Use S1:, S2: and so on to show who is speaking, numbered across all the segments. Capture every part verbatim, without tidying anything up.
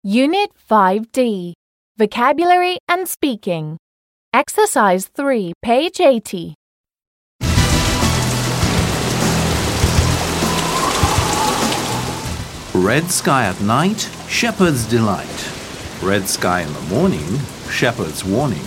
S1: Unit five D, Vocabulary and Speaking. Exercise three, page eighty.
S2: Red sky at night, shepherd's delight. Red sky in the morning, shepherd's warning.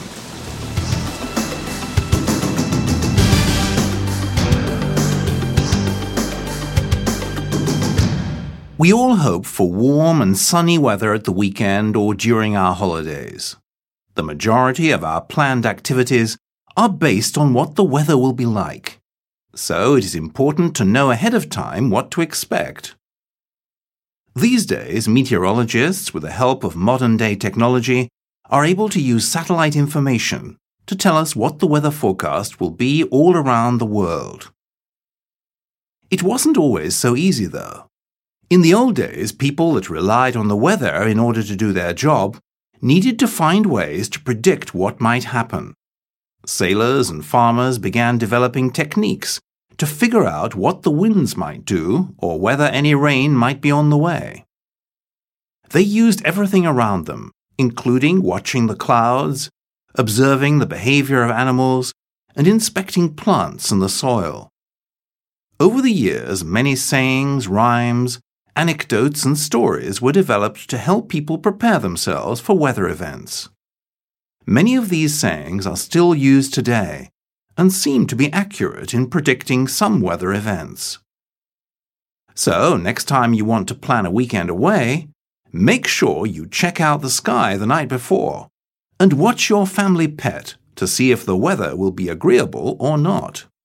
S2: We all hope for warm and sunny weather at the weekend or during our holidays. The majority of our planned activities are based on what the weather will be like. So it is important to know ahead of time what to expect. These days, meteorologists, with the help of modern-day technology, are able to use satellite information to tell us what the weather forecast will be all around the world. It wasn't always so easy, though. In the old days, people that relied on the weather in order to do their job needed to find ways to predict what might happen. Sailors and farmers began developing techniques to figure out what the winds might do or whether any rain might be on the way. They used everything around them, including watching the clouds, observing the behavior of animals, and inspecting plants and the soil. Over the years, many sayings, rhymes, anecdotes and stories were developed to help people prepare themselves for weather events. Many of these sayings are still used today and seem to be accurate in predicting some weather events. So, next time you want to plan a weekend away, make sure you check out the sky the night before and watch your family pet to see if the weather will be agreeable or not.